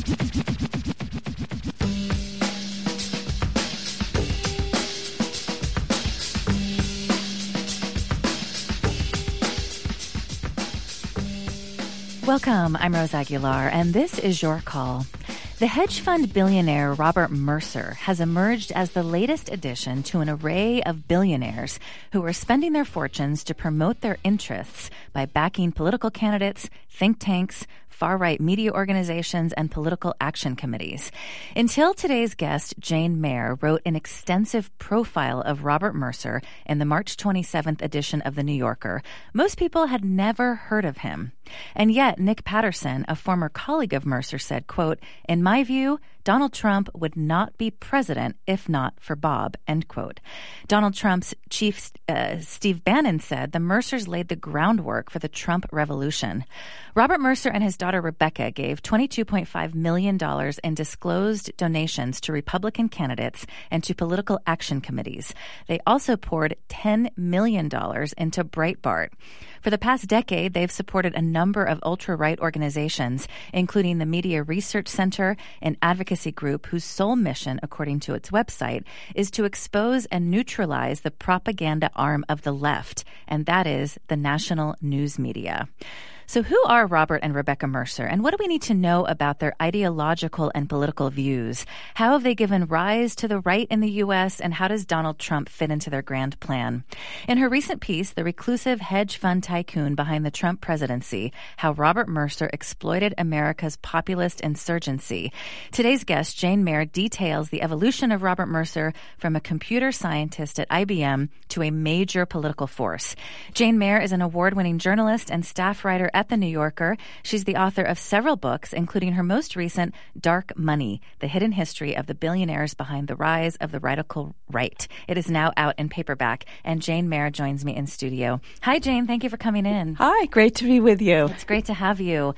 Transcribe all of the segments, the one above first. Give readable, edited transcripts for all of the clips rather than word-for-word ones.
Welcome, I'm Rose Aguilar, and this is Your Call. The hedge fund billionaire Robert Mercer has emerged as the latest addition to an array of billionaires who are spending their fortunes to promote their interests by backing political candidates, think tanks, far-right media organizations, and political action committees. Until today's guest, Jane Mayer, wrote an extensive profile of Robert Mercer in the March 27th edition of The New Yorker, most people had never heard of him. And yet, Nick Patterson, a former colleague of Mercer, said, quote, "In my view, Donald Trump would not be president if not for Bob," end quote. Donald Trump's chief, Steve Bannon, said the Mercers laid the groundwork for the Trump revolution. Robert Mercer and his daughter Rebecca gave $22.5 million in disclosed donations to Republican candidates and to political action committees. They also poured $10 million into Breitbart. For the past decade, they've supported a number of ultra-right organizations, including the Media Research Center, an advocacy group whose sole mission, according to its website, is to expose and neutralize the propaganda arm of the left, and that is the national news media. So who are Robert and Rebecca Mercer, and what do we need to know about their ideological and political views? How have they given rise to the right in the U.S., and how does Donald Trump fit into their grand plan? In her recent piece, The Reclusive Hedge Fund Tycoon Behind the Trump Presidency, How Robert Mercer Exploited America's Populist Insurgency, today's guest, Jane Mayer, details the evolution of Robert Mercer from a computer scientist at IBM to a major political force. Jane Mayer is an award-winning journalist and staff writer at The New Yorker. She's the author of several books, including her most recent, Dark Money, The Hidden History of the Billionaires Behind the Rise of the Radical Right. It is now out in paperback, and Jane Mayer joins me in studio. Hi, Jane. Thank you for coming in. Hi. Great to be with you. It's great to have you.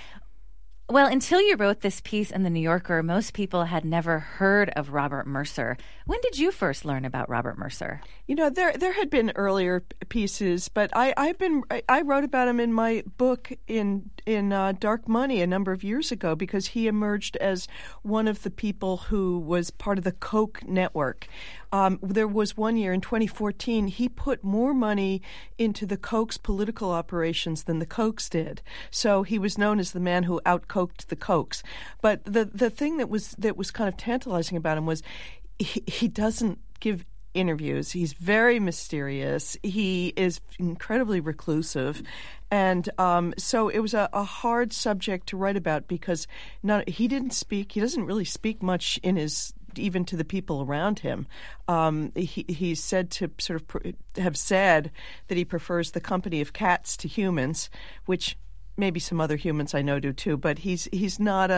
Well, until you wrote this piece in The New Yorker, most people had never heard of Robert Mercer. When did you first learn about Robert Mercer? You know, there had been earlier pieces, but I wrote about him in my book in Dark Money a number of years ago because he emerged as one of the people who was part of the Koch network. There was one year in 2014, he put more money into the Koch's political operations than the Kochs did. So he was known as the man who out-Koched the Kochs. But the thing that was kind of tantalizing about him was he doesn't give interviews. He's very mysterious. He is incredibly reclusive. And so it was a hard subject to write about because he didn't speak. He doesn't really speak much even to the people around him. He's said to sort of have said that he prefers the company of cats to humans, which maybe some other humans I know do too, but he's not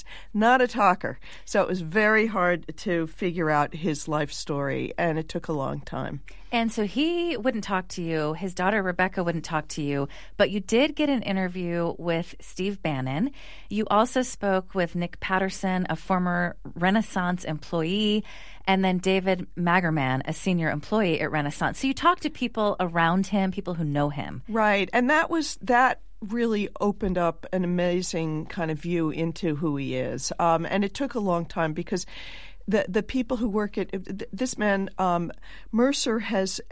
a talker. So it was very hard to figure out his life story, and it took a long time. And so he wouldn't talk to you. His daughter Rebecca wouldn't talk to you, but you did get an interview with Steve Bannon. You also spoke with Nick Patterson, a former Renaissance employee, and then David Magerman, a senior employee at Renaissance. So you talked to people around him, people who know him. Right, and that really opened up an amazing kind of view into who he is. And it took a long time because the people who work at this man, Mercer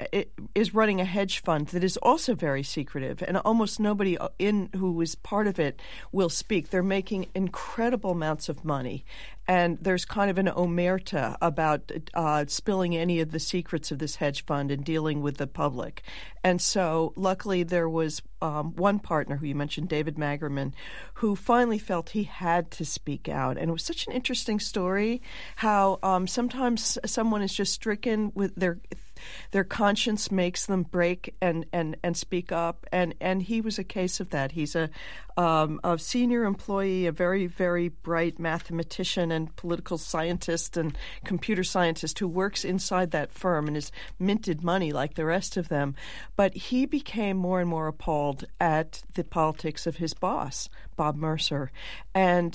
is running a hedge fund that is also very secretive, and almost nobody who is part of it will speak. They're making incredible amounts of money. And there's kind of an omerta about spilling any of the secrets of this hedge fund and dealing with the public. And so luckily there was one partner who you mentioned, David Magerman, who finally felt he had to speak out. And it was such an interesting story how sometimes someone is just stricken with their conscience makes them break and speak up. And he was a case of that. He's a senior employee, a very, very bright mathematician and political scientist and computer scientist who works inside that firm and has minted money like the rest of them. But he became more and more appalled at the politics of his boss, Bob Mercer. And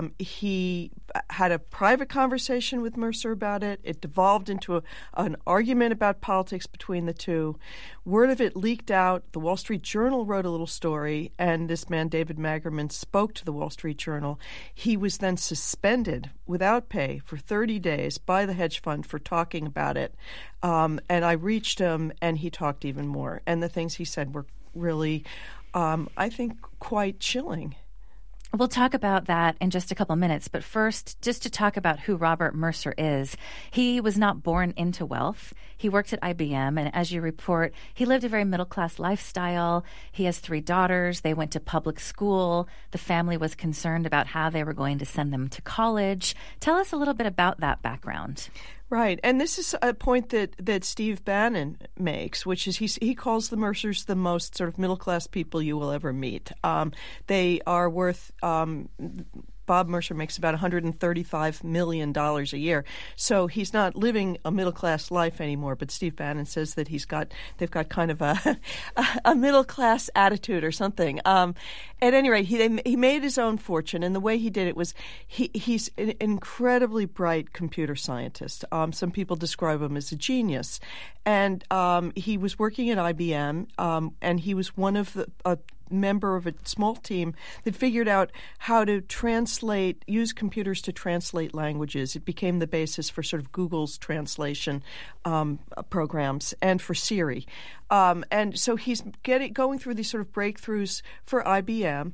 he had a private conversation with Mercer about it. It devolved into an argument about politics between the two. Word of it leaked out. The Wall Street Journal wrote a little story, and this man, David David Magerman spoke to the Wall Street Journal. He was then suspended without pay for 30 days by the hedge fund for talking about it. And I reached him, and he talked even more. And the things he said were really, I think, quite chilling. We'll talk about that in just a couple minutes, but first, just to talk about who Robert Mercer is. He was not born into wealth. He worked at IBM, and as you report, he lived a very middle-class lifestyle. He has 3 daughters. They went to public school. The family was concerned about how they were going to send them to college. Tell us a little bit about that background. Right, and this is a point that Steve Bannon makes, which is he calls the Mercers the most sort of middle-class people you will ever meet. They are worth Bob Mercer makes about $135 million a year. So he's not living a middle-class life anymore, but Steve Bannon says that they've got kind of a middle-class attitude or something. At any rate, he made his own fortune, and the way he did it was he's an incredibly bright computer scientist. Some people describe him as a genius. And he was working at IBM, and he was one of the member of a small team that figured out how to use computers to translate languages. It became the basis for sort of Google's translation programs and for Siri. And so he's going through these sort of breakthroughs for IBM.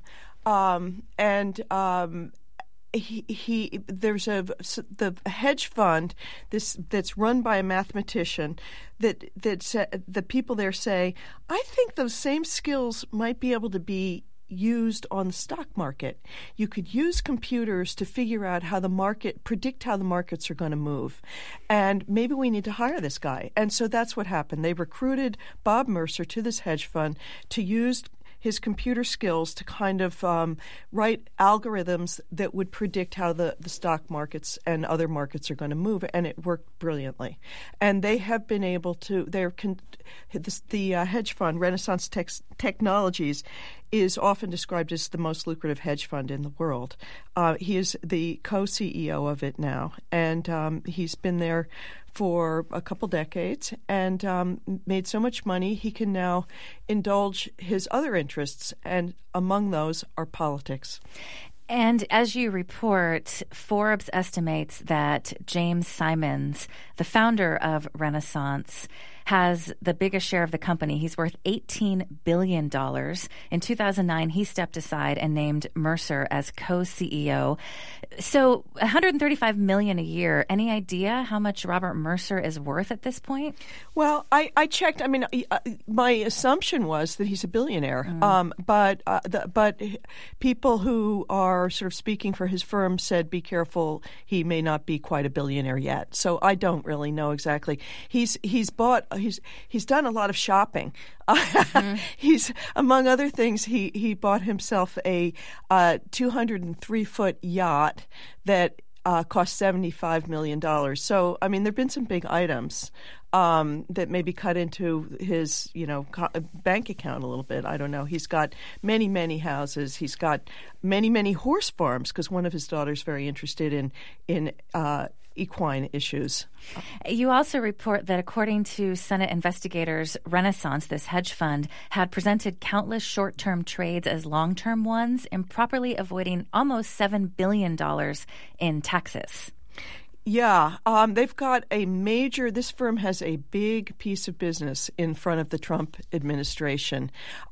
There's the hedge fund that's run by a mathematician that the people there say, I think those same skills might be able to be used on the stock market. You could use computers to figure out predict how the markets are going to move. And maybe we need to hire this guy. And so that's what happened. They recruited Bob Mercer to this hedge fund to use his computer skills to kind of write algorithms that would predict how the stock markets and other markets are going to move, and it worked brilliantly. And they have been able to. The hedge fund Renaissance Technologies is often described as the most lucrative hedge fund in the world. He is the co-CEO of it now, and he's been there for a couple decades and made so much money he can now indulge his other interests, and among those are politics. And as you report, Forbes estimates that James Simons, the founder of Renaissance, has the biggest share of the company. He's worth $18 billion. In 2009, he stepped aside and named Mercer as co-CEO. So $135 million a year. Any idea how much Robert Mercer is worth at this point? Well, I checked. I mean, my assumption was that he's a billionaire. But people who are sort of speaking for his firm said, be careful, he may not be quite a billionaire yet. So I don't really know exactly. He's done a lot of shopping. He's, among other things, he bought himself a 203-foot yacht that cost $75 million. So, I mean, there have been some big items that maybe cut into his, bank account a little bit. I don't know. He's got many, many houses. He's got many, many horse farms because one of his daughters very interested in equine issues. You also report that according to Senate investigators, Renaissance, this hedge fund, had presented countless short-term trades as long-term ones, improperly avoiding almost $7 billion in taxes. Yeah, they've got this firm has a big piece of business in front of the Trump administration.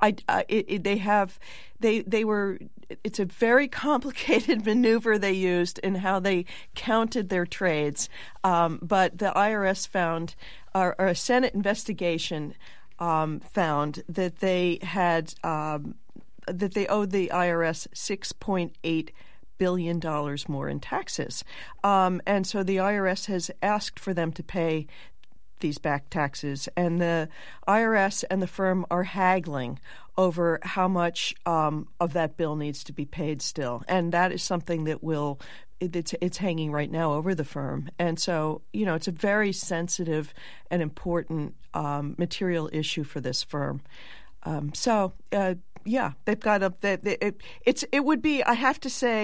It's a very complicated maneuver they used in how they counted their trades. But the IRS found, or a Senate investigation found that they had that they owed the IRS $6.8 billion more in taxes. And so the IRS has asked for them to pay these back taxes. And the IRS and the firm are haggling over how much of that bill needs to be paid still. And that is something that it's hanging right now over the firm. And so, it's a very sensitive and important material issue for this firm. They've got it would be, I have to say,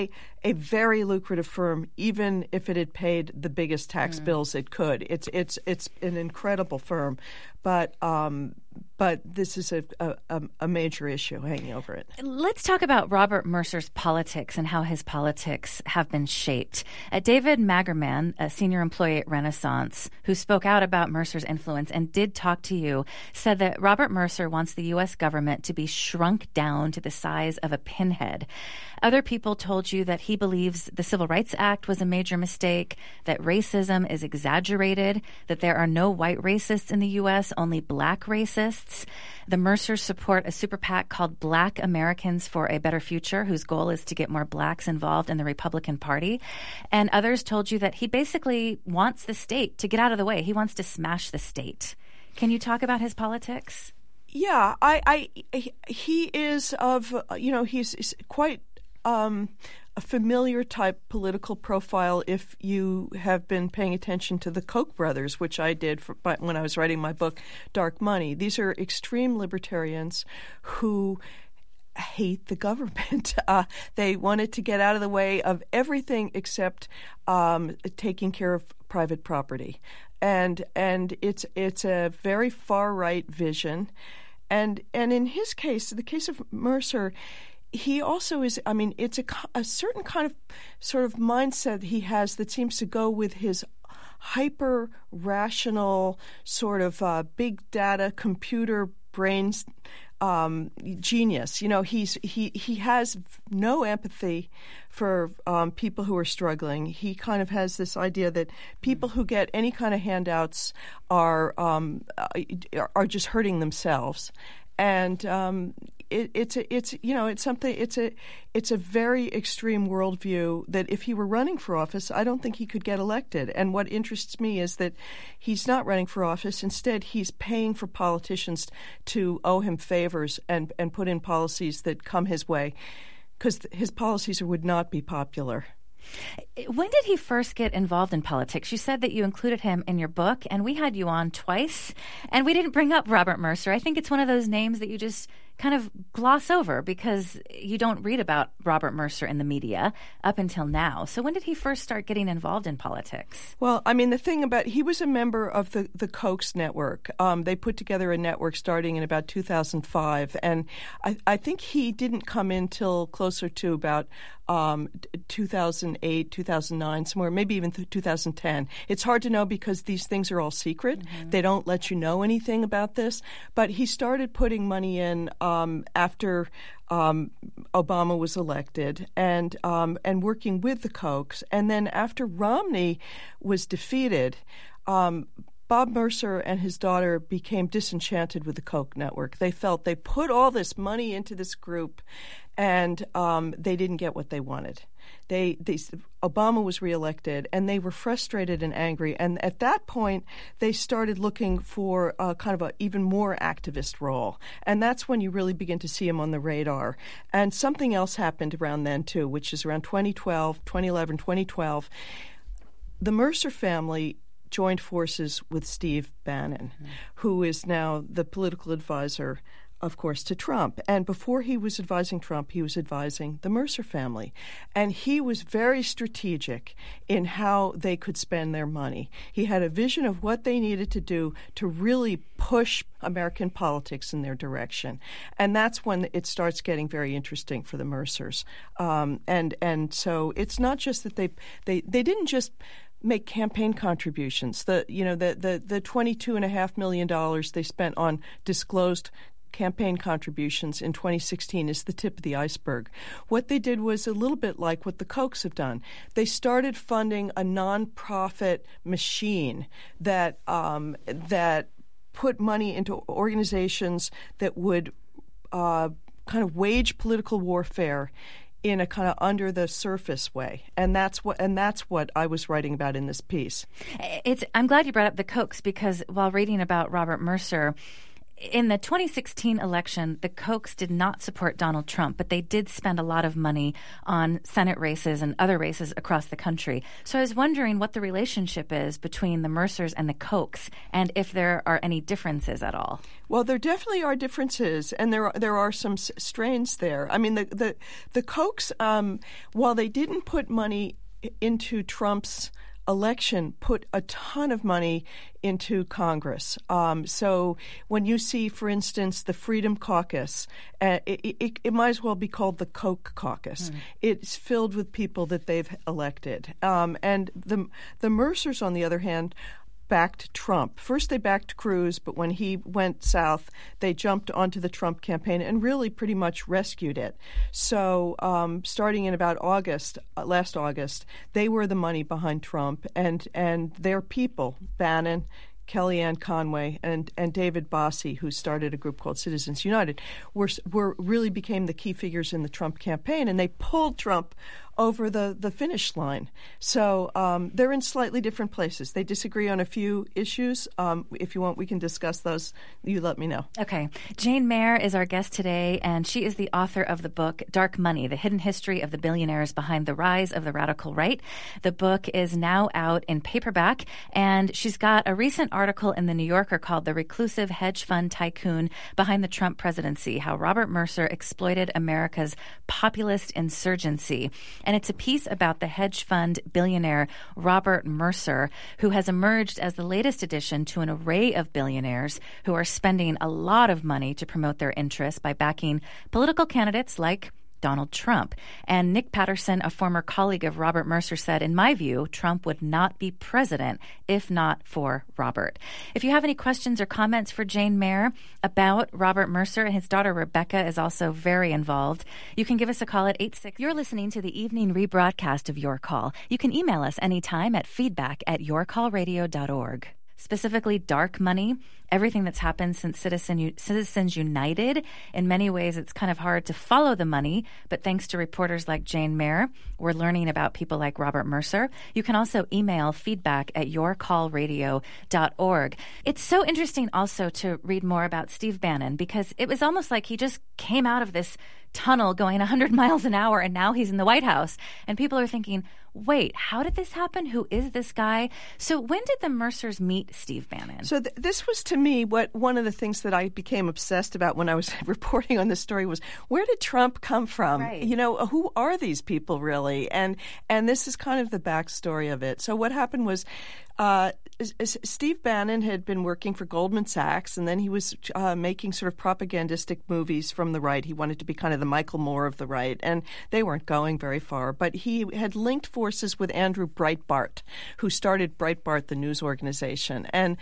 a very lucrative firm, even if it had paid the biggest tax bills it could. It's an incredible firm, but this is a major issue hanging over it. Let's talk about Robert Mercer's politics and how his politics have been shaped. David Magerman, a senior employee at Renaissance, who spoke out about Mercer's influence and did talk to you, said that Robert Mercer wants the U.S. government to be shrunk down to the size of a pinhead. Other people told you that he believes the Civil Rights Act was a major mistake, that racism is exaggerated, that there are no white racists in the U.S., only black racists. The Mercers support a super PAC called Black Americans for a Better Future, whose goal is to get more blacks involved in the Republican Party. And others told you that he basically wants the state to get out of the way. He wants to smash the state. Can you talk about his politics? Yeah, he is he's quite a familiar type political profile if you have been paying attention to the Koch brothers, which I did when I was writing my book, Dark Money. These are extreme libertarians who hate the government. They wanted to get out of the way of everything except taking care of private property. And it's a very far-right vision. And in his case, the case of Mercer, he also is, it's a certain kind of sort of mindset he has that seems to go with his hyper-rational sort of big data computer brains genius. He has no empathy for people who are struggling. He kind of has this idea that people who get any kind of handouts are just hurting themselves, and it's a very extreme worldview that if he were running for office, I don't think he could get elected. And what interests me is that he's not running for office. Instead, he's paying for politicians to owe him favors and put in policies that come his way, because his policies would not be popular. When did he first get involved in politics? You said that you included him in your book, and we had you on twice, and we didn't bring up Robert Mercer. I think it's one of those names that you just kind of gloss over because you don't read about Robert Mercer in the media up until now. So when did he first start getting involved in politics? Well, the thing about he was a member of the Koch's network. They put together a network starting in about 2005, and I think he didn't come in till closer to about 2008, 2009, somewhere, maybe even 2010. It's hard to know because these things are all secret. Mm-hmm. They don't let you know anything about this. But he started putting money in after Obama was elected and working with the Kochs. And then after Romney was defeated, Bob Mercer and his daughter became disenchanted with the Koch network. They felt they put all this money into this group, and they didn't get what they wanted. Obama was reelected, and they were frustrated and angry. And at that point, they started looking for kind of an even more activist role. And that's when you really begin to see him on the radar. And something else happened around then, too, which is around 2011, 2012. The Mercer family joined forces with Steve Bannon, who is now the political advisor, of course, to Trump. And before he was advising Trump, he was advising the Mercer family. And he was very strategic in how they could spend their money. He had a vision of what they needed to do to really push American politics in their direction. And that's when it starts getting very interesting for the Mercers. And so it's not just that they didn't just make campaign contributions. The $22.5 million they spent on disclosed campaign contributions in 2016 is the tip of the iceberg. What they did was a little bit like what the Kochs have done. They started funding a nonprofit machine that put money into organizations that would kind of wage political warfare in a kind of under the surface way, and that's what I was writing about in this piece. I'm glad you brought up the Kochs because while reading about Robert Mercer, in the 2016 election, the Kochs did not support Donald Trump, but they did spend a lot of money on Senate races and other races across the country. So I was wondering what the relationship is between the Mercers and the Kochs, and if there are any differences at all. Well, there definitely are differences, and there are some strains there. I mean, the Kochs, while they didn't put money into Trump's election, put a ton of money into Congress. So when you see, for instance, the Freedom Caucus, it might as well be called the Koch Caucus. It's filled with people that they've elected. And the Mercers, on the other hand, backed Trump. First, they backed Cruz, but when he went south, they jumped onto the Trump campaign and really pretty much rescued it. So starting in about last August, they were the money behind Trump, and their people, Bannon, Kellyanne Conway, and David Bossie, who started a group called Citizens United, were really became the key figures in the Trump campaign, and they pulled Trump over the finish line. So they're in slightly different places. They disagree on a few issues. If you want, we can discuss those. You let me know. Okay. Jane Mayer is our guest today, and she is the author of the book Dark Money, The Hidden History of the Billionaires Behind the Rise of the Radical Right. The book is now out in paperback, and she's got a recent article in The New Yorker called The Reclusive Hedge Fund Tycoon Behind the Trump Presidency, How Robert Mercer Exploited America's Populist Insurgency. And it's a piece about the hedge fund billionaire Robert Mercer, who has emerged as the latest addition to an array of billionaires who are spending a lot of money to promote their interests by backing political candidates like Donald Trump. And Nick Patterson, a former colleague of Robert Mercer, said, in my view, Trump would not be president if not for Robert. If you have any questions or comments for Jane Mayer about Robert Mercer, and his daughter Rebecca is also very involved, you can give us a call at 86. You're listening to the evening rebroadcast of Your Call. You can email us anytime at feedback@yourcallradio.org. Specifically, Dark Money, everything that's happened since Citizens United. In many ways, it's kind of hard to follow the money, but thanks to reporters like Jane Mayer, we're learning about people like Robert Mercer. You can also email feedback@yourcallradio.org. It's so interesting also to read more about Steve Bannon, because it was almost like he just came out of this tunnel going 100 miles an hour, and now he's in the White House. And people are thinking, wait, how did this happen? Who is this guy? So when did the Mercers meet Steve Bannon? So this was, to me, one of the things that I became obsessed about when I was reporting on this story was, where did Trump come from? Right. You know, who are these people really? And this is kind of the backstory of it. So what happened was, Steve Bannon had been working for Goldman Sachs, and then he was making sort of propagandistic movies from the right. He wanted to be kind of the Michael Moore of the right, and they weren't going very far. But he had linked forces with Andrew Breitbart, who started Breitbart, the news organization, and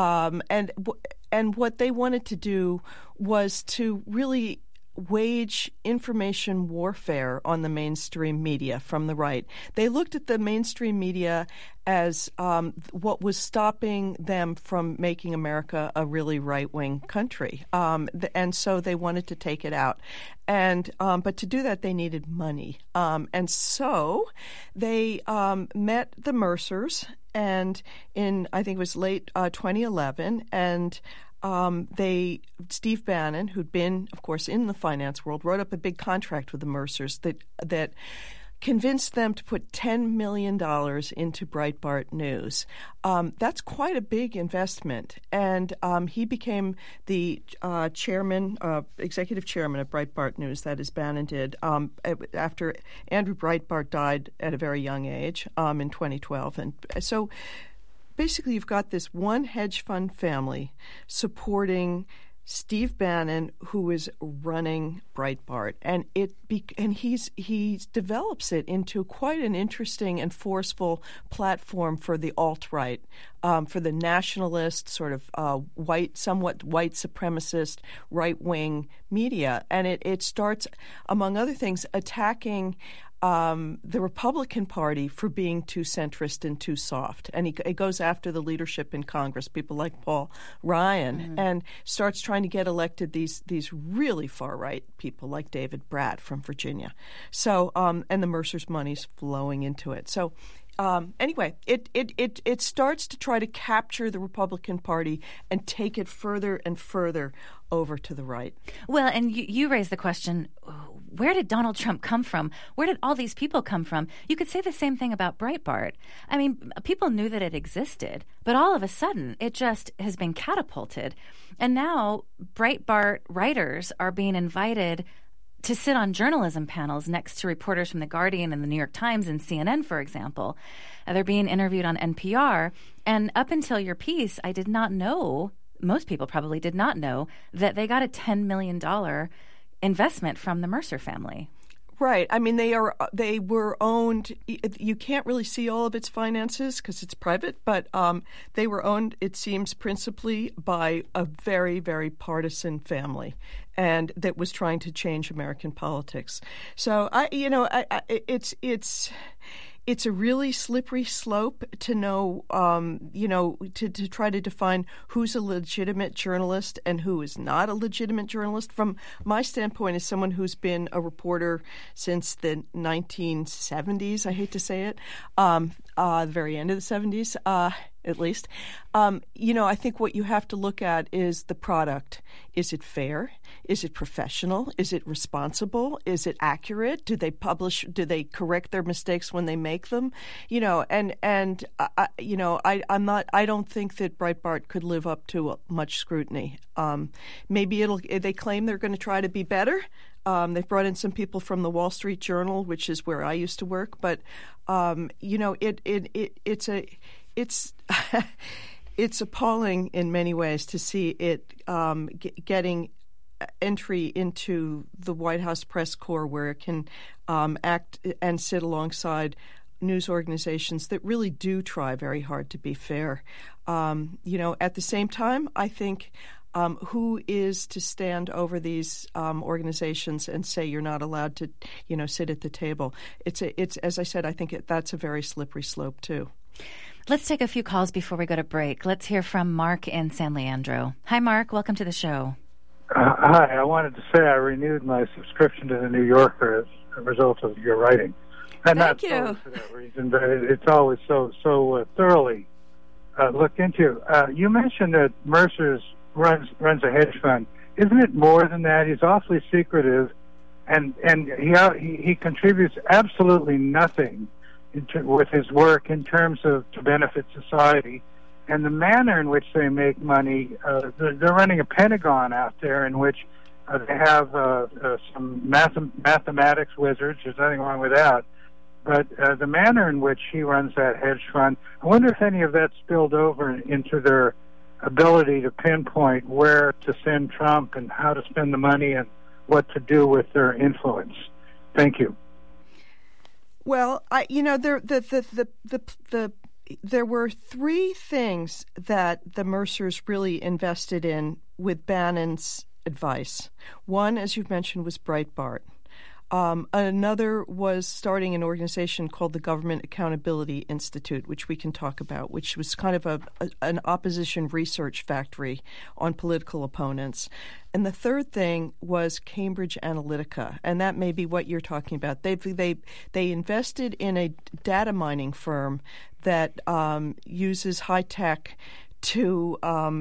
what they wanted to do was to really wage information warfare on the mainstream media from the right. They looked at the mainstream media as what was stopping them from making America a really right-wing country, and so they wanted to take it out. And but to do that, they needed money, and so they met the Mercers, and I think it was late 2011, and Steve Bannon, who'd been, of course, in the finance world, wrote up a big contract with the Mercers that convinced them to put $10 million into Breitbart News. That's quite a big investment, and he became the executive chairman of Breitbart News. That is, Bannon did after Andrew Breitbart died at a very young age in 2012, and so. Basically, you've got this one hedge fund family supporting Steve Bannon, who is running Breitbart, and he develops it into quite an interesting and forceful platform for the alt-right, for the nationalist, sort of somewhat white supremacist right-wing media, and it starts, among other things, attacking the Republican Party for being too centrist and too soft. And he goes after the leadership in Congress, people like Paul Ryan, and starts trying to get elected these really far-right people like David Brat from Virginia. So, and the Mercers' money's flowing into it. So Anyway, it starts to try to capture the Republican Party and take it further and further over to the right. Well, and you raised the question, where did Donald Trump come from? Where did all these people come from? You could say the same thing about Breitbart. I mean, people knew that it existed, but all of a sudden it just has been catapulted. And now Breitbart writers are being invited to sit on journalism panels next to reporters from The Guardian and The New York Times and CNN, for example. They're being interviewed on NPR. And up until your piece, I did not know, most people probably did not know, that they got a $10 million investment from the Mercer family. Right. I mean, they were owned. You can't really see all of its finances because it's private, but they were owned, it seems, principally by a very, very partisan family, and that was trying to change American politics. So it's a really slippery slope to know, to try to define who's a legitimate journalist and who is not a legitimate journalist. From my standpoint, as someone who's been a reporter since the 1970s, I hate to say it, the very end of the 70s, at least. I think what you have to look at is the product. Is it fair? Is it professional? Is it responsible? Is it accurate? Do they publish? Do they correct their mistakes when they make them? I don't think that Breitbart could live up to much scrutiny. Maybe they claim they're going to try to be better. They've brought in some people from the Wall Street Journal, which is where I used to work. But it's appalling in many ways to see it getting entry into the White House press corps, where it can act and sit alongside news organizations that really do try very hard to be fair. At the same time, I think who is to stand over these organizations and say you're not allowed to, sit at the table? It's as I said, I think that's a very slippery slope too. Let's take a few calls before we go to break. Let's hear from Mark in San Leandro. Hi, Mark. Welcome to the show. Hi. I wanted to say I renewed my subscription to The New Yorker as a result of your writing. And Thank you. Not for that reason, but it's always so thoroughly looked into. You mentioned that Mercer's runs a hedge fund. Isn't it more than that? He's awfully secretive, and he contributes absolutely nothing with his work in terms of to benefit society. And the manner in which they make money, they're running a Pentagon out there in which they have some mathematics wizards. There's nothing wrong with that. But the manner in which he runs that hedge fund, I wonder if any of that spilled over into their ability to pinpoint where to send Trump and how to spend the money and what to do with their influence. Thank you. Well, there were three things that the Mercers really invested in with Bannon's advice. One, as you've mentioned, was Breitbart. Another was starting an organization called the Government Accountability Institute, which we can talk about, which was kind of an opposition research factory on political opponents. And the third thing was Cambridge Analytica, and that may be what you're talking about. They invested in a data mining firm that uses high tech to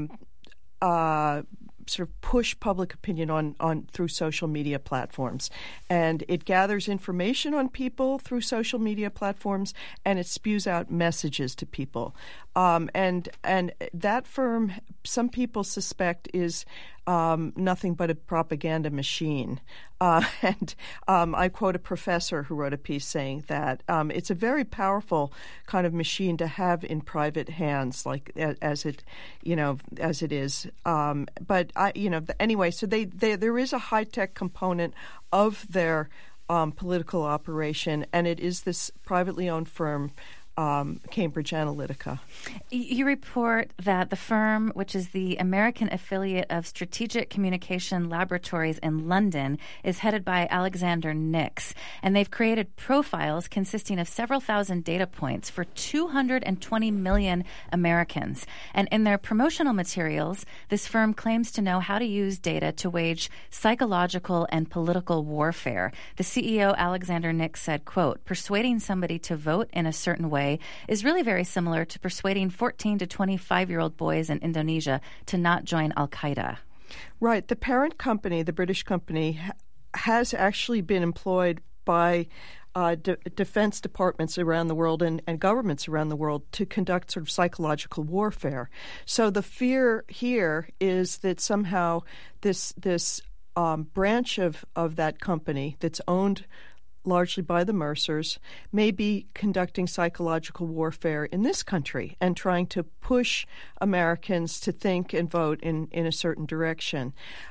sort of push public opinion on through social media platforms. And it gathers information on people through social media platforms, and it spews out messages to people. And that firm, some people suspect, is nothing but a propaganda machine. And I quote a professor who wrote a piece saying that it's a very powerful kind of machine to have in private hands, like as it is. But anyway, so there is a high tech component of their political operation, and it is this privately owned firm, Cambridge Analytica. You report that the firm, which is the American affiliate of Strategic Communication Laboratories in London, is headed by Alexander Nix, and they've created profiles consisting of several thousand data points for 220 million Americans. And in their promotional materials, this firm claims to know how to use data to wage psychological and political warfare. The CEO, Alexander Nix, said, quote, "Persuading somebody to vote in a certain way way is really very similar to persuading 14 to 25-year-old boys in Indonesia to not join Al-Qaeda. Right. The parent company, the British company, has actually been employed by defense departments around the world and governments around the world to conduct sort of psychological warfare. So the fear here is that somehow this branch of that company that's owned largely by the Mercers may be conducting psychological warfare in this country and trying to push Americans to think and vote in a certain direction.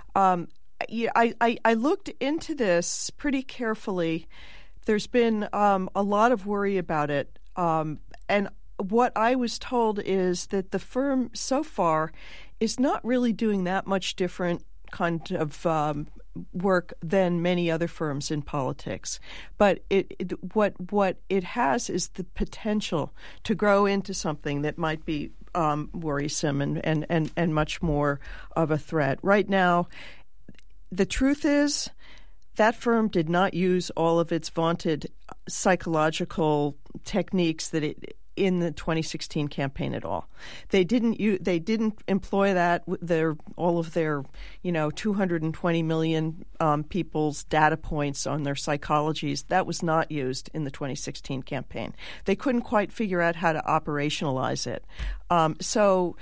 I looked into this pretty carefully. There's been a lot of worry about it. And what I was told is that the firm so far is not really doing that much different kind of work than many other firms in politics. But what it has is the potential to grow into something that might be worrisome and much more of a threat. Right now, the truth is that firm did not use all of its vaunted psychological techniques in the 2016 campaign at all. They didn't employ that. All of their 220 million people's data points on their psychologies, that was not used in the 2016 campaign. They couldn't quite figure out how to operationalize it. So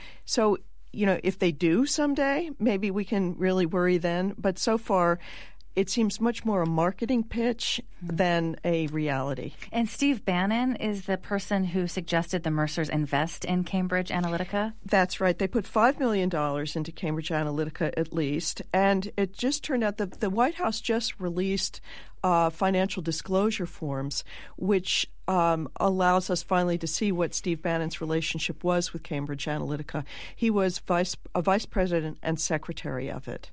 if they do someday, maybe we can really worry then. But so far, it seems much more a marketing pitch than a reality. And Steve Bannon is the person who suggested the Mercers invest in Cambridge Analytica? That's right. They put $5 million into Cambridge Analytica at least. And it just turned out that the White House just released financial disclosure forms, which allows us finally to see what Steve Bannon's relationship was with Cambridge Analytica. He was a vice president and secretary of it.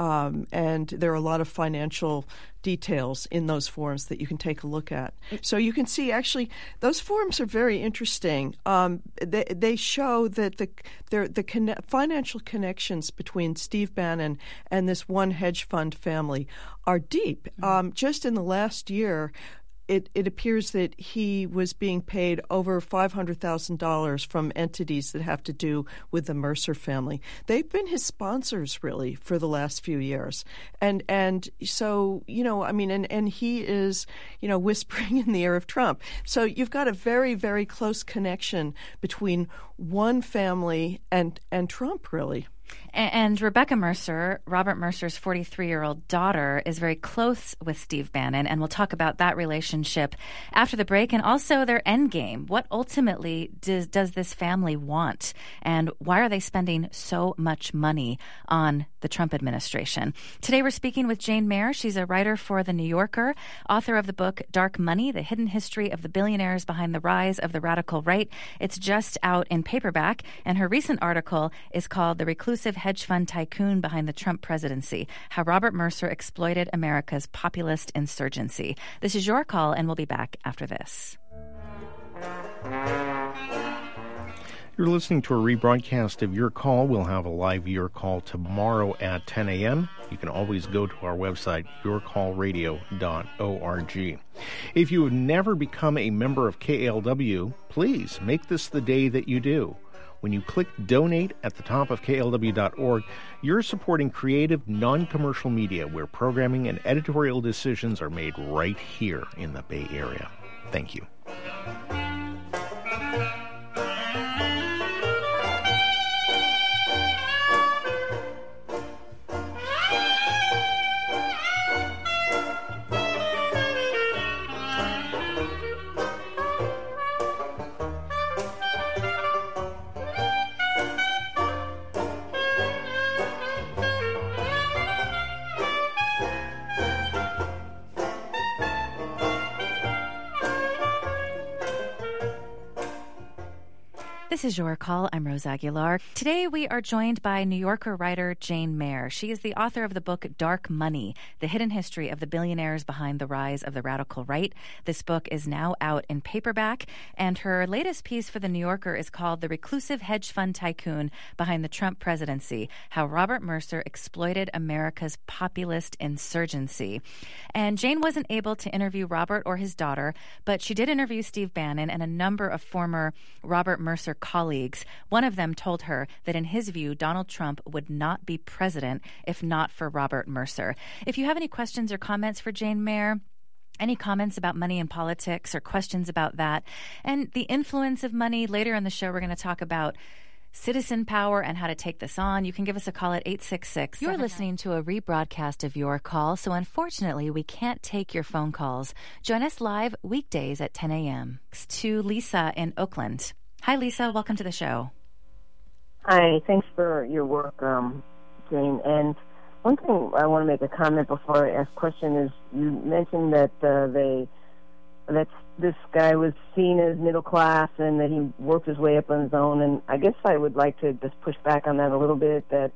And there are a lot of financial details in those forms that you can take a look at. So you can see, actually, those forms are very interesting. They show that the financial connections between Steve Bannon and this one hedge fund family are deep. Just in the last year, it appears that he was being paid over $500,000 from entities that have to do with the Mercer family. They've been his sponsors, really, for the last few years. And so, and he is, whispering in the ear of Trump. So you've got a very, very close connection between one family and Trump, really. And Rebecca Mercer, Robert Mercer's 43-year-old daughter, is very close with Steve Bannon, and we'll talk about that relationship after the break and also their endgame. What ultimately does this family want, and why are they spending so much money on the Trump administration? Today we're speaking with Jane Mayer. She's a writer for The New Yorker, author of the book Dark Money, The Hidden History of the Billionaires Behind the Rise of the Radical Right. It's just out in paperback, and her recent article is called The Reclusive Hedge Fund Tycoon Behind the Trump Presidency, How Robert Mercer Exploited America's Populist Insurgency. This is Your Call, and we'll be back after this. You're listening to a rebroadcast of Your Call. We'll have a live Your Call tomorrow at 10 a.m. You can always go to our website, yourcallradio.org. If you have never become a member of KALW, please make this the day that you do. When you click Donate at the top of KLW.org, you're supporting creative, non-commercial media where programming and editorial decisions are made right here in the Bay Area. Thank you. This is Your Call. I'm Rose Aguilar. Today we are joined by New Yorker writer Jane Mayer. She is the author of the book Dark Money, The Hidden History of the Billionaires Behind the Rise of the Radical Right. This book is now out in paperback, and her latest piece for The New Yorker is called The Reclusive Hedge Fund Tycoon Behind the Trump Presidency, How Robert Mercer Exploited America's Populist Insurgency. And Jane wasn't able to interview Robert or his daughter, but she did interview Steve Bannon and a number of former Robert Mercer colleagues. One of them told her that in his view, Donald Trump would not be president if not for Robert Mercer. If you have any questions or comments for Jane Mayer, any comments about money and politics or questions about that, and the influence of money, later in the show we're going to talk about citizen power and how to take this on. You can give us a call at 866. You're listening to a rebroadcast of Your Call, so unfortunately we can't take your phone calls. Join us live weekdays at 10 a.m. To Lisa in Oakland. Hi, Lisa. Welcome to the show. Hi. Thanks for your work, Jane. And one thing I want to make a comment before I ask a question is you mentioned that this guy was seen as middle class and that he worked his way up on his own. And I guess I would like to just push back on that a little bit, that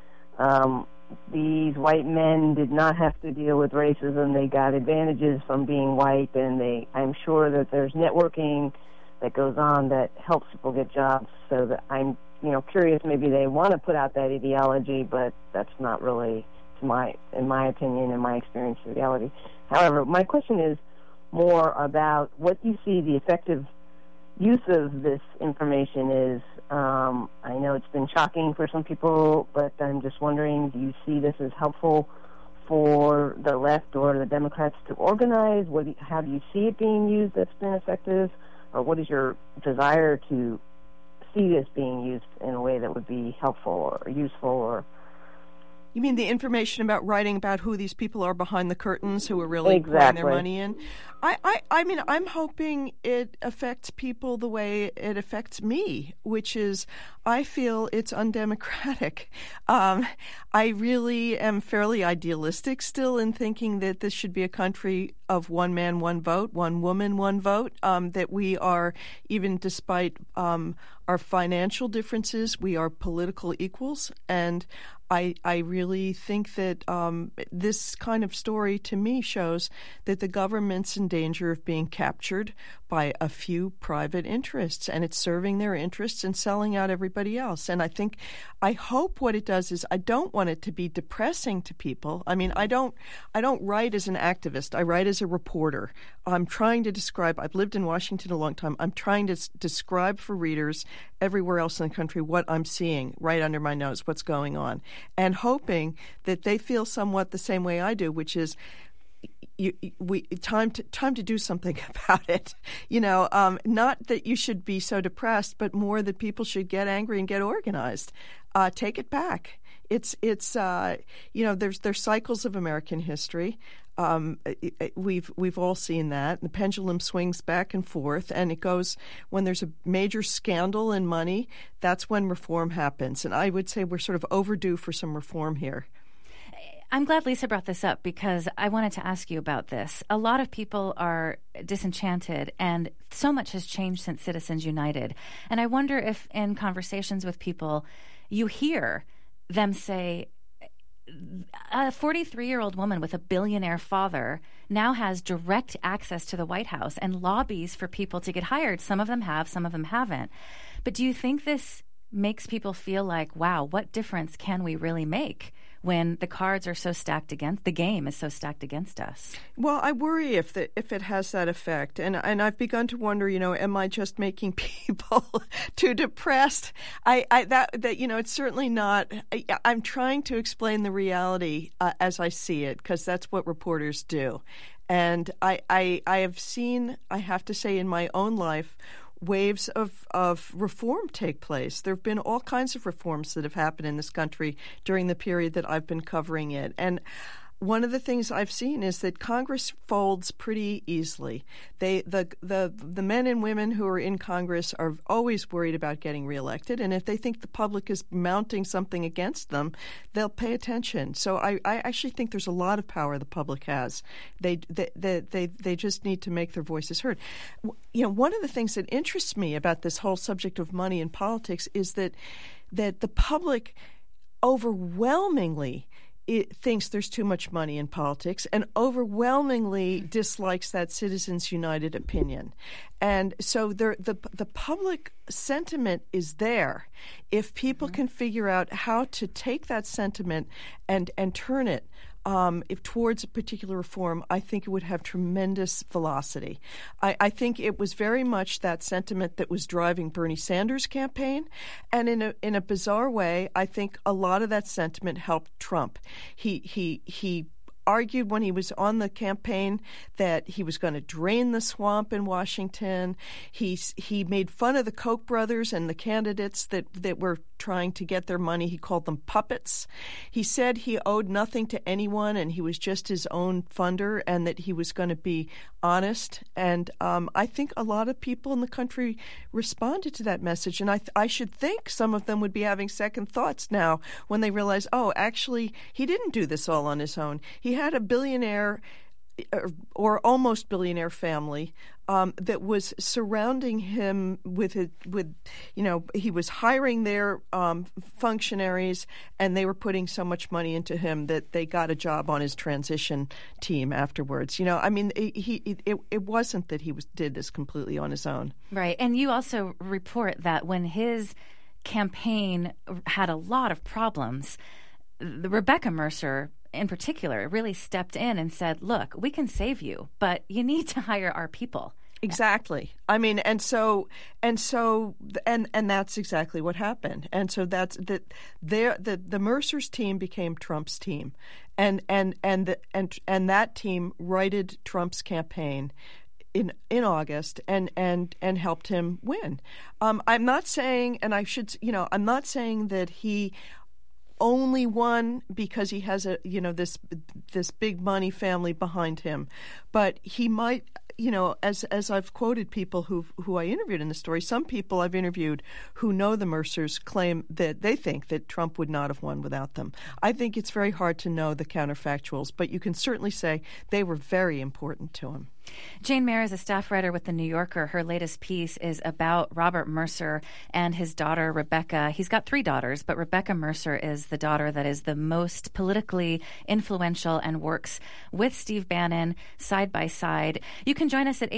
these white men did not have to deal with racism. They got advantages from being white, and I'm sure that there's networking that goes on that helps people get jobs. So that I'm, curious, maybe they want to put out that ideology, but that's not really, in my opinion, in my experience, the reality. However, my question is more about what you see the effective use of this information is. I know it's been shocking for some people, but I'm just wondering, do you see this as helpful for the left or the Democrats to organize? How do you see it being used that's been effective? Or what is your desire to see this being used in a way that would be helpful or useful? Or you mean the information about writing about who these people are behind the curtains who are really pouring their money in? I mean, I'm hoping it affects people the way it affects me, which is I feel it's undemocratic. I really am fairly idealistic still in thinking that this should be a country of one man, one vote, one woman, one vote, that we are, even despite our financial differences, we are political equals. And I really think that this kind of story to me shows that the government's in danger of being captured by a few private interests, and it's serving their interests and selling out everybody else. And I hope what it does is I don't want it to be depressing to people. I mean, I don't write as an activist. I write as a reporter. I'm trying to describe, I've lived in Washington a long time. I'm trying to describe for readers everywhere else in the country what I'm seeing right under my nose, what's going on, and hoping that they feel somewhat the same way I do, which is time to do something about it. Not that you should be so depressed, but more that people should get angry and get organized. Take it back. It's there's cycles of American history. We've all seen that. The pendulum swings back and forth, and it goes when there's a major scandal in money. That's when reform happens, and I would say we're sort of overdue for some reform here. I'm glad Lisa brought this up because I wanted to ask you about this. A lot of people are disenchanted, and so much has changed since Citizens United. And I wonder if in conversations with people, you hear them say, a 43-year-old woman with a billionaire father now has direct access to the White House and lobbies for people to get hired. Some of them have, some of them haven't. But do you think this makes people feel like, wow, what difference can we really make when the cards are so stacked against, the game is so stacked against us? Well, I worry if it has that effect, and I've begun to wonder, am I just making people too depressed? It's certainly not. I'm trying to explain the reality as I see it, because that's what reporters do, and I have seen, I have to say, in my own life, waves of reform take place. There have been all kinds of reforms that have happened in this country during the period that I've been covering it. And one of the things I've seen is that Congress folds pretty easily. The men and women who are in Congress are always worried about getting reelected, and if they think the public is mounting something against them, they'll pay attention. So I actually think there's a lot of power the public has. They just need to make their voices heard. One of the things that interests me about this whole subject of money in politics is that the public overwhelmingly thinks there's too much money in politics and overwhelmingly dislikes that Citizens United opinion. And so the public sentiment is there. If people can figure out how to take that sentiment and turn it towards a particular reform, I think it would have tremendous velocity. I think it was very much that sentiment that was driving Bernie Sanders' campaign, and in a bizarre way, I think a lot of that sentiment helped Trump. He argued when he was on the campaign that he was going to drain the swamp in Washington. He made fun of the Koch brothers and the candidates that were trying to get their money. He called them puppets. He said he owed nothing to anyone and he was just his own funder and that he was going to be honest. And I think a lot of people in the country responded to that message. And I should think some of them would be having second thoughts now when they realize, oh, actually, he didn't do this all on his own. He had a billionaire or almost billionaire family that was surrounding him with he was hiring their functionaries, and they were putting so much money into him that they got a job on his transition team afterwards. It wasn't that he did this completely on his own. Right, and you also report that when his campaign had a lot of problems, Rebecca Mercer in particular really stepped in and said, look, we can save you, but you need to hire our people. Exactly. I mean, and that's exactly what happened. And so that's the Mercer's team became Trump's team, and that team righted Trump's campaign in August and helped him win. I'm not saying, and I'm not saying that he only won because he has this big money family behind him, but he might, as I've quoted people who I interviewed in the story, some people I've interviewed who know the Mercers claim that they think that Trump would not have won without them. I think it's very hard to know the counterfactuals, but you can certainly say they were very important to him. Jane Mayer is a staff writer with The New Yorker. Her latest piece is about Robert Mercer and his daughter, Rebecca. He's got 3 daughters, but Rebecca Mercer is the daughter that is the most politically influential and works with Steve Bannon side by side. You can join us at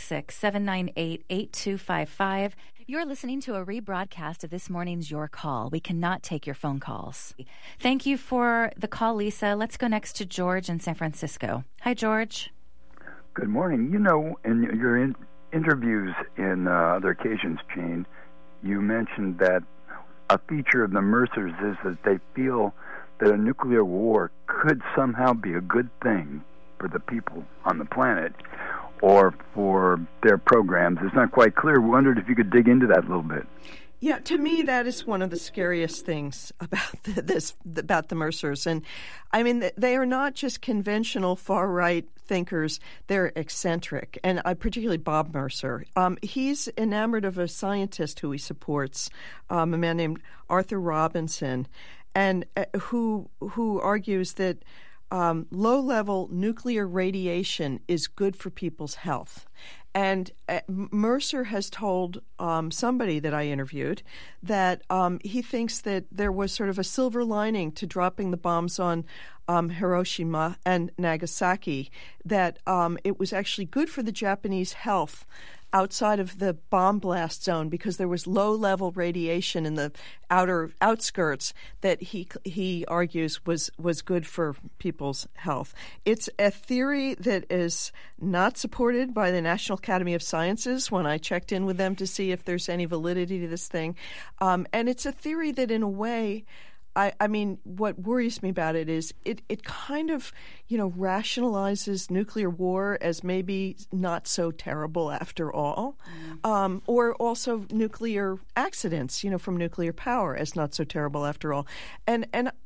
866-798-8255. You're listening to a rebroadcast of this morning's Your Call. We cannot take your phone calls. Thank you for the call, Lisa. Let's go next to George in San Francisco. Hi, George. Good morning. In your interviews in other occasions, Jane, you mentioned that a feature of the Mercers is that they feel that a nuclear war could somehow be a good thing for the people on the planet or for their programs. It's not quite clear. We wondered if you could dig into that a little bit. Yeah, to me, that is one of the scariest things about about the Mercers. And I mean, they are not just conventional far-right thinkers. They're eccentric. And particularly Bob Mercer. He's enamored of a scientist who he supports, a man named Arthur Robinson, and who argues that low-level nuclear radiation is good for people's health. And Mercer has told somebody that I interviewed that he thinks that there was sort of a silver lining to dropping the bombs on Hiroshima and Nagasaki, that it was actually good for the Japanese health outside of the bomb blast zone because there was low-level radiation in the outskirts that he argues was good for people's health. It's a theory that is not supported by the National Academy of Sciences when I checked in with them to see if there's any validity to this thing. And it's a theory that in a way, I mean, what worries me about it is it kind of, rationalizes nuclear war as maybe not so terrible after all, or also nuclear accidents, from nuclear power as not so terrible after all. And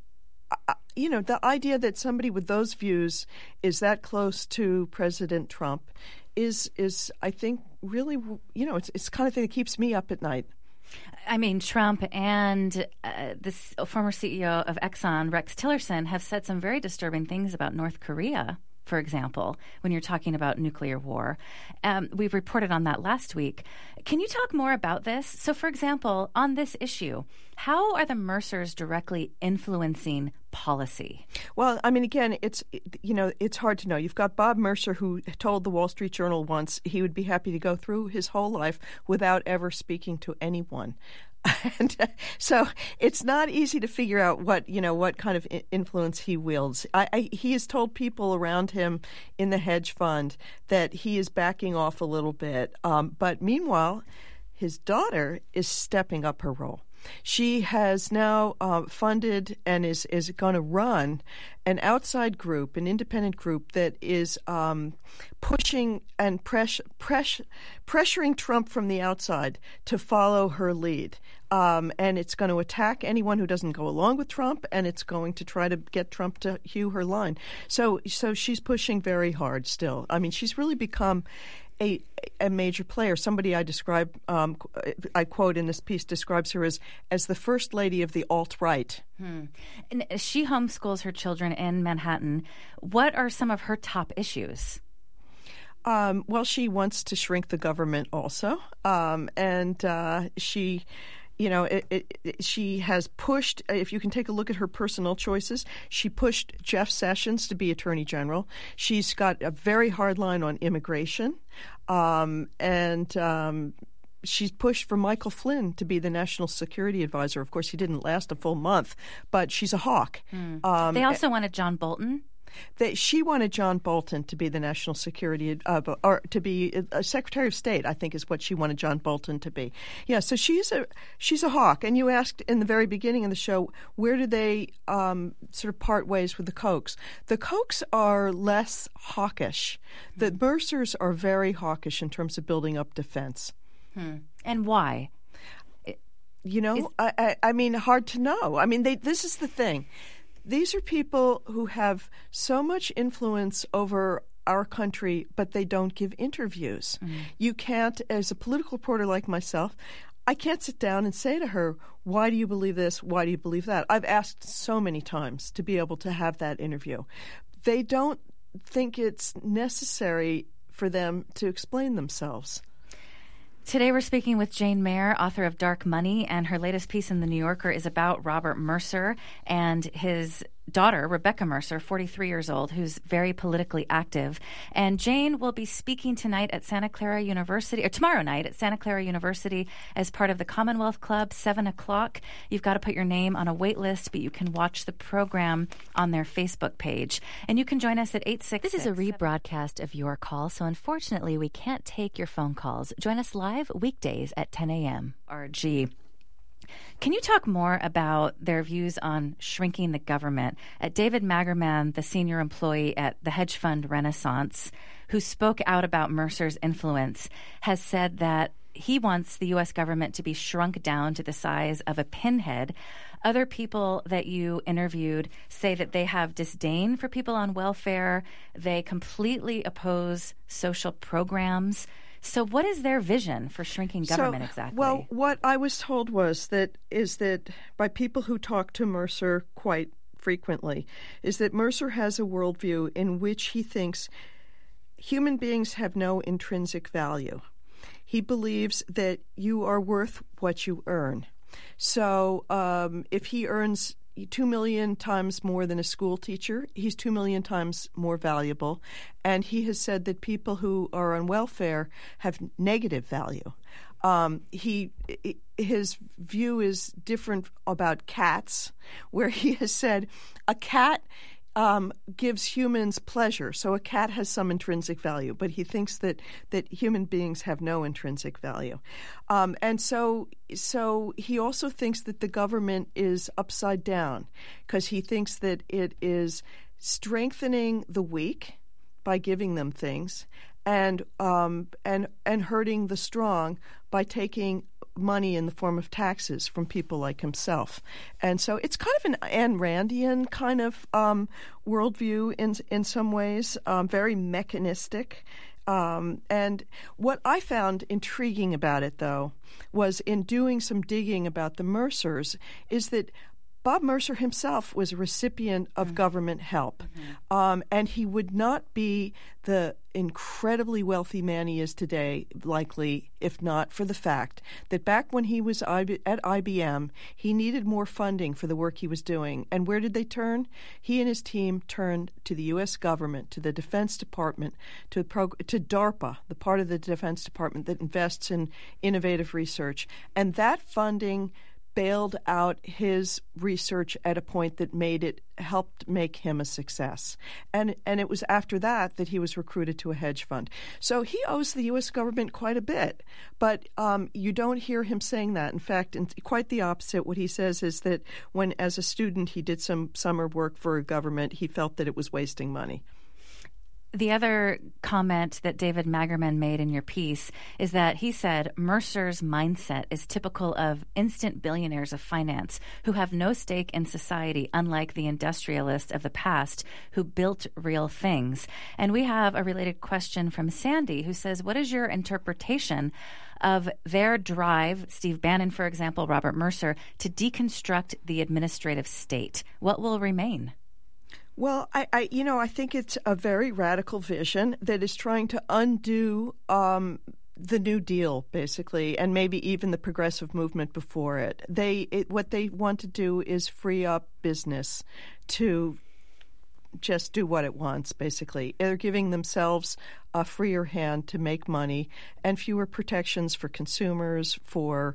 the idea that somebody with those views is that close to President Trump is I think really, it's the kind of thing that keeps me up at night. I mean, Trump and this former CEO of Exxon, Rex Tillerson, have said some very disturbing things about North Korea, for example, when you're talking about nuclear war. We've reported on that last week. Can you talk more about this? So, for example, on this issue, how are the Mercers directly influencing policy? Well, I mean, again, it's hard to know. You've got Bob Mercer, who told the Wall Street Journal once he would be happy to go through his whole life without ever speaking to anyone. And so it's not easy to figure out what kind of influence he wields. He has told people around him in the hedge fund that he is backing off a little bit. But meanwhile, his daughter is stepping up her role. She has now funded and is going to run an outside group, an independent group that is pushing and pressuring Trump from the outside to follow her lead. And it's going to attack anyone who doesn't go along with Trump, and it's going to try to get Trump to hew her line. So she's pushing very hard still. I mean, she's really become a major player. Somebody I quote in this piece, describes her as the first lady of the alt-right. And she homeschools her children in Manhattan. What are some of her top issues? Well, she wants to shrink the government also. She... she has pushed, if you can take a look at her personal choices, she pushed Jeff Sessions to be Attorney General. She's got a very hard line on immigration. She's pushed for Michael Flynn to be the National Security Advisor. Of course, he didn't last a full month, but she's a hawk. They also wanted John Bolton. She wanted John Bolton to be the national security, or to be a Secretary of State, I think is what she wanted John Bolton to be. Yeah, so she's a hawk. And you asked in the very beginning of the show, where do they sort of part ways with the Kochs? The Kochs are less hawkish. The Mercers are very hawkish in terms of building up defense. And why? I mean, hard to know. I mean, this is the thing. These are people who have so much influence over our country, but they don't give interviews. You can't, as a political reporter like myself, I can't sit down and say to her, why do you believe this? Why do you believe that? I've asked so many times to be able to have that interview. They don't think it's necessary for them to explain themselves. Today we're speaking with Jane Mayer, author of Dark Money, and her latest piece in The New Yorker is about Robert Mercer and his daughter, Rebecca Mercer, 43 years old, who's very politically active. And Jane will be speaking tomorrow night at Santa Clara University as part of the Commonwealth Club, 7 o'clock. You've got to put your name on a wait list, but you can watch the program on their Facebook page. And you can join us at 866. This is a rebroadcast of Your Call, so unfortunately we can't take your phone calls. Join us live weekdays at 10 a.m. RG. Can you talk more about their views on shrinking the government? David Magerman, the senior employee at the hedge fund Renaissance, who spoke out about Mercer's influence, has said that he wants the U.S. government to be shrunk down to the size of a pinhead. Other people that you interviewed say that they have disdain for people on welfare. They completely oppose social programs. So what is their vision for shrinking government exactly? Well, what I was told is that by people who talk to Mercer quite frequently, is that Mercer has a worldview in which he thinks human beings have no intrinsic value. He believes that you are worth what you earn. So if he earns 2 million times more than a school teacher, he's 2 million times more valuable. And he has said that people who are on welfare have negative value. His view is different about cats, where he has said a cat gives humans pleasure. So a cat has some intrinsic value, but he thinks that human beings have no intrinsic value. And so he also thinks that the government is upside down, because he thinks that it is strengthening the weak by giving them things and hurting the strong by taking money in the form of taxes from people like himself. And so it's kind of an Ayn Randian kind of worldview in some ways, very mechanistic. And what I found intriguing about it, though, was in doing some digging about the Mercers, is that Bob Mercer himself was a recipient of government help, and he would not be the incredibly wealthy man he is today, likely, if not for the fact that back when he was at IBM, he needed more funding for the work he was doing. And where did they turn? He and his team turned to the U.S. government, to the Defense Department, to DARPA, the part of the Defense Department that invests in innovative research. And that funding bailed out his research at a point that helped make him a success. And it was after that he was recruited to a hedge fund. So he owes the U.S. government quite a bit, but you don't hear him saying that. In fact, quite the opposite. What he says is that when, as a student, he did some summer work for a government, he felt that it was wasting money. The other comment that David Magerman made in your piece is that he said Mercer's mindset is typical of instant billionaires of finance who have no stake in society, unlike the industrialists of the past who built real things. And we have a related question from Sandy, who says, what is your interpretation of their drive, Steve Bannon, for example, Robert Mercer, to deconstruct the administrative state? What will remain? Well, I think it's a very radical vision that is trying to undo the New Deal, basically, and maybe even the progressive movement before it. What they want to do is free up business to just do what it wants, basically. They're giving themselves a freer hand to make money and fewer protections for consumers, for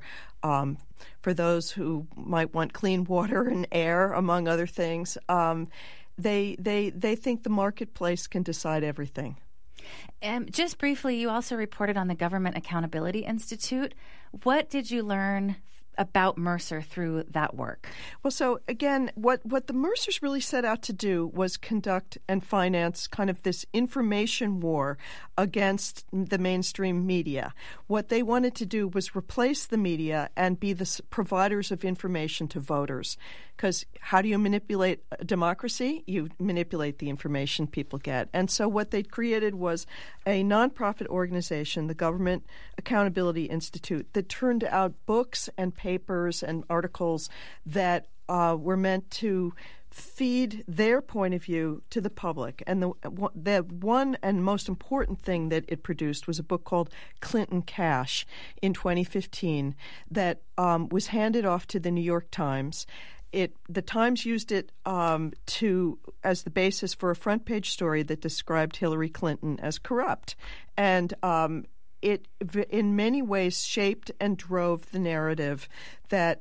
those who might want clean water and air, among other things. They think the marketplace can decide everything. Just briefly, you also reported on the Government Accountability Institute. What did you learn about Mercer through that work? Well, so again, what the Mercers really set out to do was conduct and finance kind of this information war against the mainstream media. What they wanted to do was replace the media and be the providers of information to voters. Because how do you manipulate a democracy? You manipulate the information people get. And so what they created was a nonprofit organization, the Government Accountability Institute, that turned out books and papers and articles that were meant to feed their point of view to the public. And the one and most important thing that it produced was a book called Clinton Cash in 2015 that was handed off to the New York Times. The Times used it as the basis for a front-page story that described Hillary Clinton as corrupt. And it, in many ways, shaped and drove the narrative that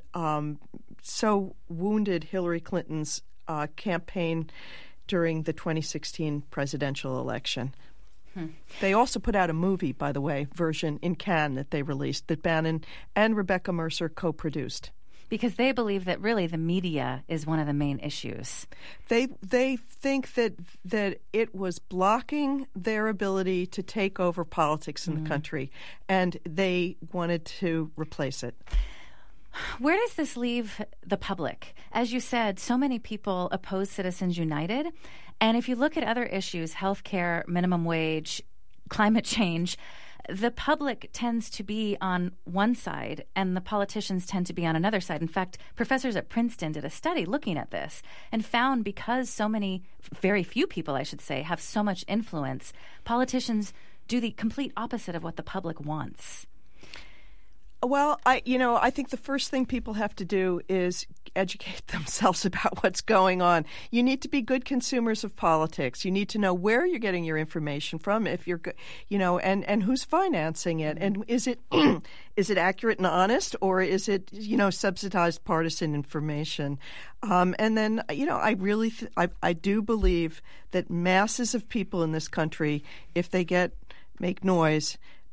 so wounded Hillary Clinton's campaign during the 2016 presidential election. They also put out a movie, by the way, version in Cannes that they released that Bannon and Rebecca Mercer co-produced. Because they believe that really the media is one of the main issues. They think that it was blocking their ability to take over politics in the country, and they wanted to replace it. Where does this leave the public? As you said, so many people oppose Citizens United. And if you look at other issues, healthcare, minimum wage, climate change, the public tends to be on one side and the politicians tend to be on another side. In fact, professors at Princeton did a study looking at this and found because so many, very few people, I should say, have so much influence, politicians do the complete opposite of what the public wants. Well, I think the first thing people have to do is educate themselves about what's going on. You need to be good consumers of politics. You need to know where you're getting your information from, if you're, and who's financing it, and is it accurate and honest, or is it subsidized partisan information? And then I really I do believe that masses of people in this country, if they make noise,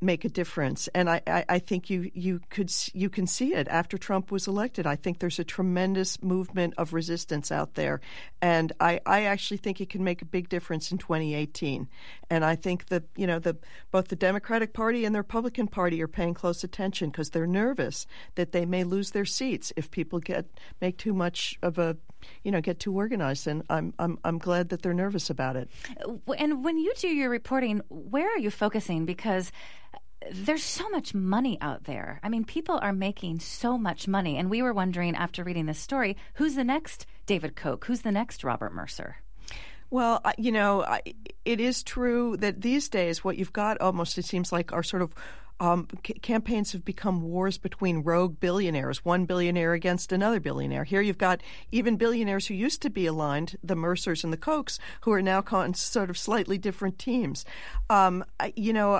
make a difference. And I think you can see it after Trump was elected. I think there's a tremendous movement of resistance out there, and I actually think it can make a big difference in 2018. And I think that both the Democratic Party and the Republican Party are paying close attention because they're nervous that they may lose their seats if people make too much of a get too organized. And I'm glad that they're nervous about it. And when you do your reporting, where are you focusing? Because there's so much money out there. I mean, people are making so much money. And we were wondering, after reading this story, who's the next David Koch? Who's the next Robert Mercer? Well, it is true that these days what you've got almost, it seems like, are sort of campaigns have become wars between rogue billionaires, one billionaire against another billionaire. Here you've got even billionaires who used to be aligned, the Mercers and the Kochs, who are now on sort of slightly different teams. I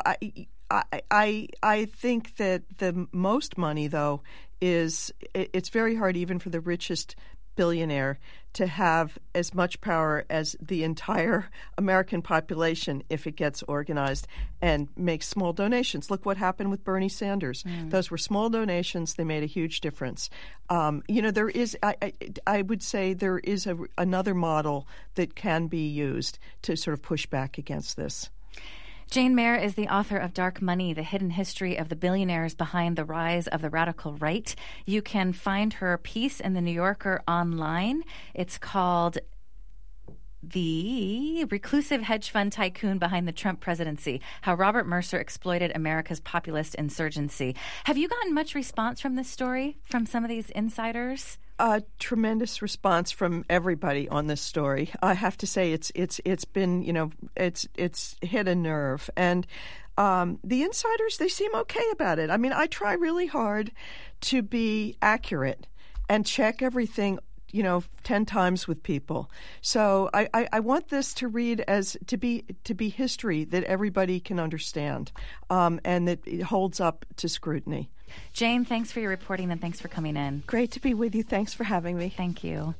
think that the most money, though, it's very hard even for the richest billionaire to have as much power as the entire American population if it gets organized and makes small donations. Look what happened with Bernie Sanders. Those were small donations. They made a huge difference. There is, I would say there is another model that can be used to sort of push back against this. Jane Mayer is the author of Dark Money, The Hidden History of the Billionaires Behind the Rise of the Radical Right. You can find her piece in The New Yorker online. It's called The Reclusive Hedge Fund Tycoon Behind the Trump Presidency, How Robert Mercer Exploited America's Populist Insurgency. Have you gotten much response from this story from some of these insiders? Tremendous response from everybody on this story. I have to say it's been, it's hit a nerve. And the insiders, they seem okay about it. I mean, I try really hard to be accurate and check everything 10 times with people. So I want this to read as to be history that everybody can understand, and that it holds up to scrutiny. Jane, thanks for your reporting and thanks for coming in. Great to be with you. Thanks for having me. Thank you.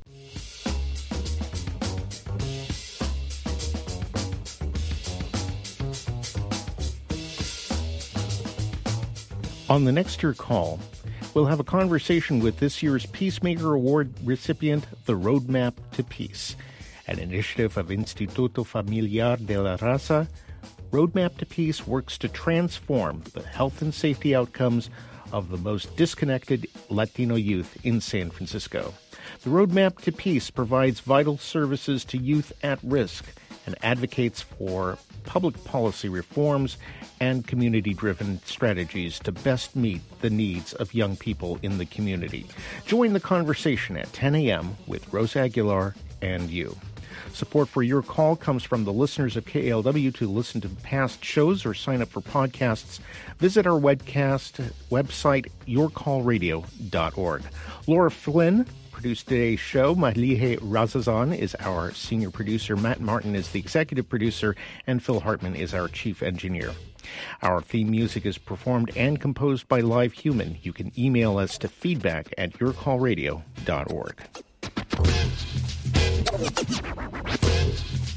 On the next Your Call, we'll have a conversation with this year's Peacemaker Award recipient, the Roadmap to Peace. An initiative of Instituto Familiar de la Raza, Roadmap to Peace works to transform the health and safety outcomes of the most disconnected Latino youth in San Francisco. The Roadmap to Peace provides vital services to youth at risk and advocates for public policy reforms and community-driven strategies to best meet the needs of young people in the community. Join the conversation at 10 a.m. with Rosa Aguilar and you. Support for Your Call comes from the listeners of KALW. To listen to past shows or sign up for podcasts, visit our webcast website, yourcallradio.org. Laura Flynn produced today's show. Mahlihe Razazan is our senior producer. Matt Martin is the executive producer, and Phil Hartman is our chief engineer. Our theme music is performed and composed by Live Human. You can email us to feedback@yourcallradio.org.